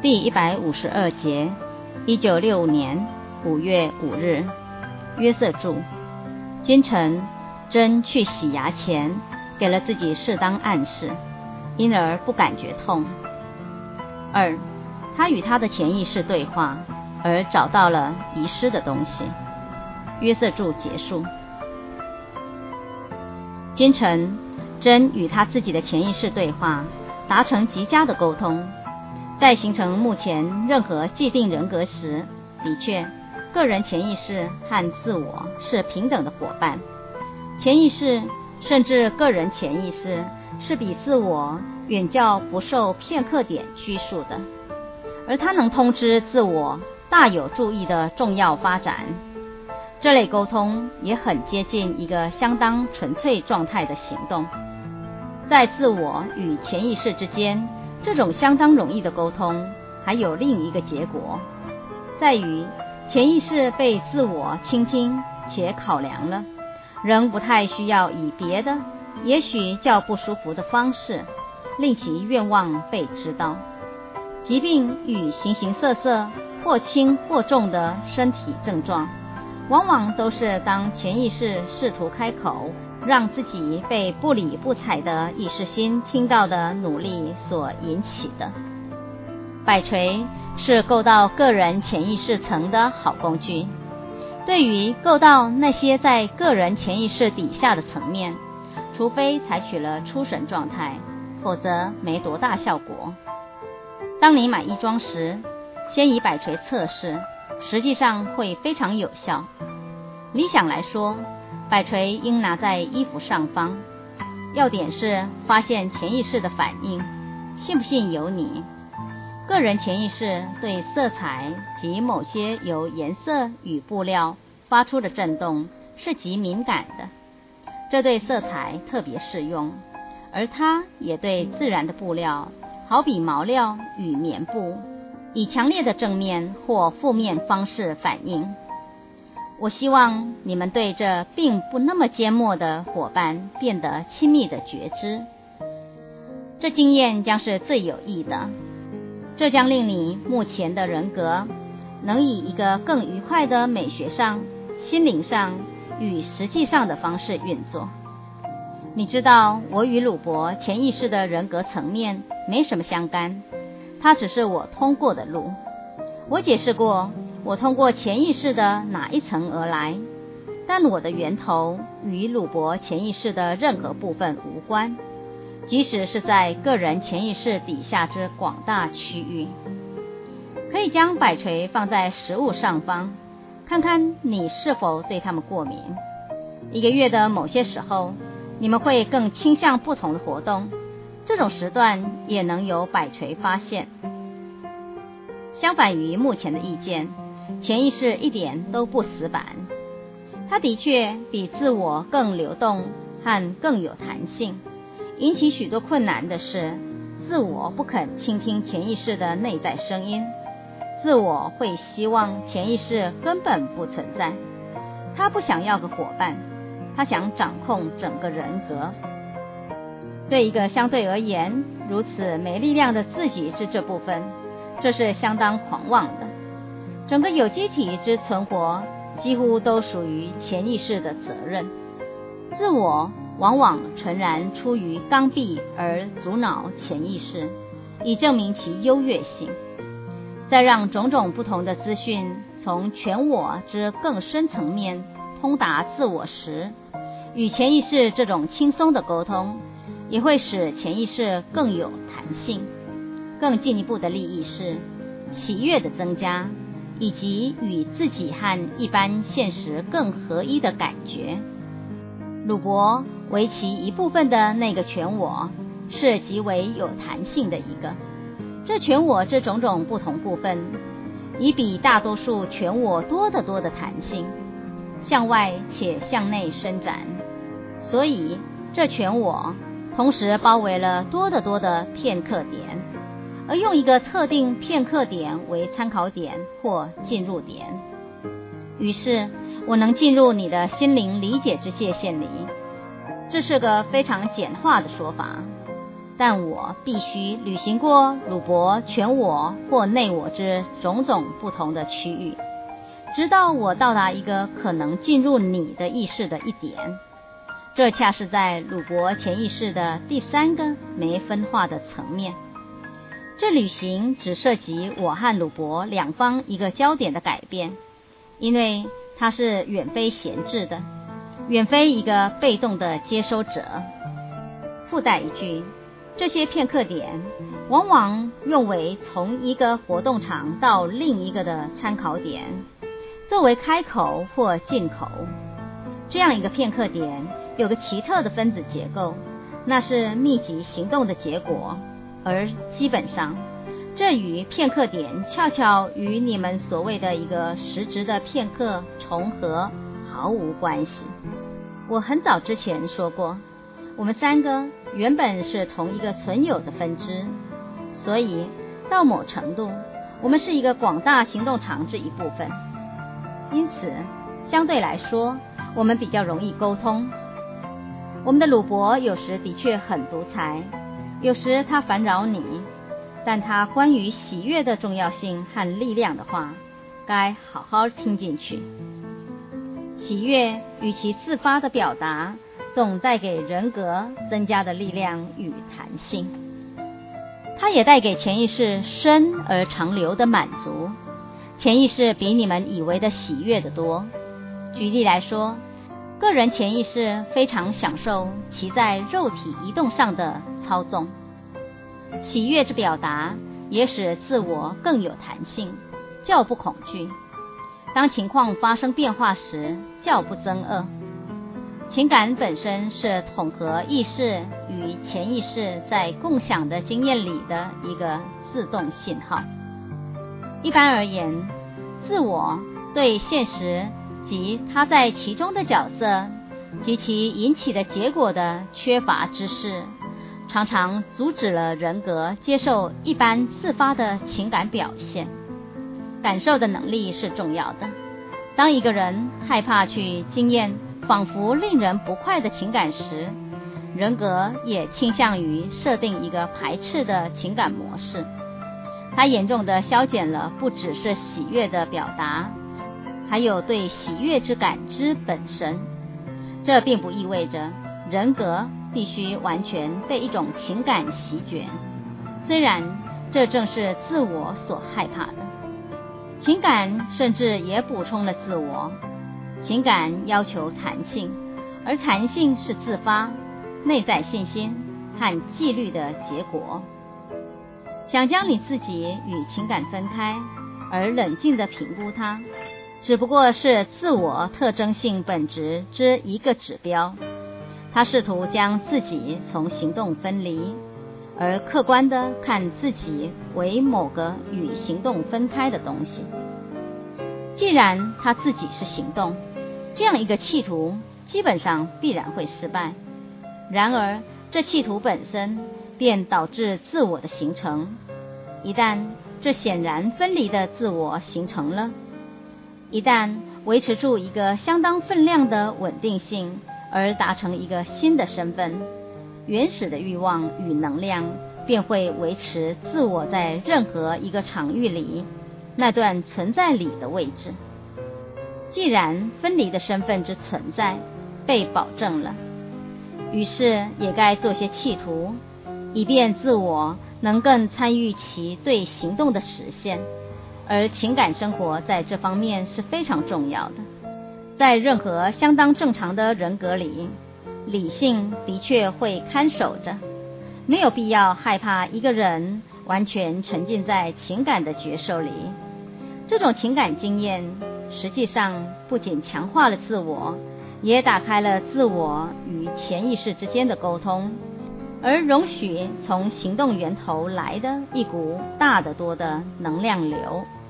第152节，1965年5月5日，约瑟著。今晨真去洗牙前给了自己适当暗示，因而不感觉痛。2. 他与他的潜意识对话，而找到了遗失的东西。约瑟著结束。今晨真与他自己的潜意识对话，达成极佳的沟通。在形成目前任何既定人格时，的确，个人潜意识和自我是平等的伙伴。潜意识甚至个人潜意识是比自我远较不受片刻点拘束的，而它能通知自我大有注意的重要发展。这类沟通也很接近一个相当纯粹状态的行动。在自我与潜意识之间，这种相当容易的沟通还有另一个结果，在于潜意识被自我倾听且考量了，仍不太需要以别的也许较不舒服的方式令其愿望被知道。疾病与形形色色或轻或重的身体症状，往往都是当潜意识试图开口让自己被不理不睬的意识心听到的努力所引起的。摆锤是构造个人潜意识层的好工具，对于构造那些在个人潜意识底下的层面，除非采取了出神状态，否则没多大效果。当你买衣装时，先以摆锤测试，实际上会非常有效。理想来说，摆锤应拿在衣服上方，要点是发现潜意识的反应，信不信由你。个人潜意识对色彩及某些由颜色与布料发出的震动是极敏感的，这对色彩特别适用，而它也对自然的布料，好比毛料与棉布，以强烈的正面或负面方式反应。我希望你们对这并不那么缄默的伙伴变得亲密的觉知，这经验将是最有益的。这将令你目前的人格能以一个更愉快的美学上、心灵上与实际上的方式运作。你知道，我与鲁伯潜意识的人格层面没什么相干，它只是我通过的路。我解释过，我通过潜意识的哪一层而来，但我的源头与鲁伯潜意识的任何部分无关，即使是在个人潜意识底下之广大区域。可以将摆锤放在食物上方，看看你是否对它们过敏。1个月的某些时候，你们会更倾向不同的活动，这种时段也能由摆锤发现。相反于目前的意见，潜意识一点都不死板，它的确比自我更流动和更有弹性。引起许多困难的是，自我不肯倾听潜意识的内在声音，自我会希望潜意识根本不存在，他不想要个伙伴，他想掌控整个人格。对一个相对而言如此没力量的自己之这部分，这是相当狂妄的。整个有机体之存活几乎都属于潜意识的责任，自我往往纯然出于刚愎而阻挠潜意识，以证明其优越性。在让种种不同的资讯从全我之更深层面通达自我时，与潜意识这种轻松的沟通，也会使潜意识更有弹性。更进一步的利益是喜悦的增加，以及与自己和一般现实更合一的感觉。鲁伯为其一部分的那个全我是极为有弹性的一个，这全我这种种不同部分已比大多数全我多得多的弹性，向外且向内伸展，所以这全我同时包围了多得多的片刻点，而用一个特定片刻点为参考点或进入点。于是我能进入你的心灵理解之界限里。这是个非常简化的说法。 但我必须旅行过鲁伯全我或内我之种种不同的区域，直到我到达一个可能进入你的意识的一点。这恰是在鲁伯潜意识的第三个没分化的层面。这旅行只涉及我和鲁伯两方一个焦点的改变，因为它是远非闲置的，远非一个被动的接收者。附带一句，这些片刻点往往用为从一个活动场到另一个的参考点，作为开口或进口。这样一个片刻点有个奇特的分子结构，那是密集行动的结果，而基本上这与片刻点恰巧与你们所谓的一个实质的片刻重合毫无关系。我很早之前说过，我们三个原本是同一个存有的分支，所以到某程度我们是一个广大行动场之一部分，因此相对来说我们比较容易沟通。我们的鲁伯有时的确很独裁，有时他烦扰你，但他关于喜悦的重要性和力量的话，该好好听进去。喜悦与其自发的表达，总带给人格增加的力量与弹性，它也带给潜意识深而长流的满足。潜意识比你们以为的喜悦得多。举例来说，个人潜意识非常享受其在肉体移动上的操纵，喜悦之表达也使自我更有弹性，较不恐惧。当情况发生变化时，较不憎恶。情感本身是统合意识与潜意识在共享的经验里的一个自动信号。一般而言，自我对现实及他在其中的角色及其引起的结果的缺乏知识，常常阻止了人格接受一般自发的情感表现。感受的能力是重要的。当一个人害怕去经验仿佛令人不快的情感时，人格也倾向于设定一个排斥的情感模式。它严重地消减了不只是喜悦的表达，还有对喜悦之感知本身。这并不意味着人格必须完全被一种情感席卷，虽然这正是自我所害怕的。情感甚至也补充了自我。情感要求弹性，而弹性是自发、内在信心和纪律的结果。想将你自己与情感分开，而冷静地评估它，只不过是自我特征性本质之一个指标。他试图将自己从行动分离，而客观地看自己为某个与行动分开的东西。既然他自己是行动，这样一个企图基本上必然会失败。然而这企图本身便导致自我的形成。一旦这显然分离的自我形成了，一旦维持住一个相当分量的稳定性，而达成一个新的身份，原始的欲望与能量便会维持自我在任何一个场域里那段存在里的位置。既然分离的身份之存在被保证了，于是也该做些企图，以便自我能更参与其对行动的实现。而情感生活在这方面是非常重要的。在任何相当正常的人格里，理性的确会看守着，没有必要害怕一个人完全沉浸在情感的觉受里。这种情感经验实际上不仅强化了自我，也打开了自我与潜意识之间的沟通，而容许从行动源头来的一股大得多的能量流。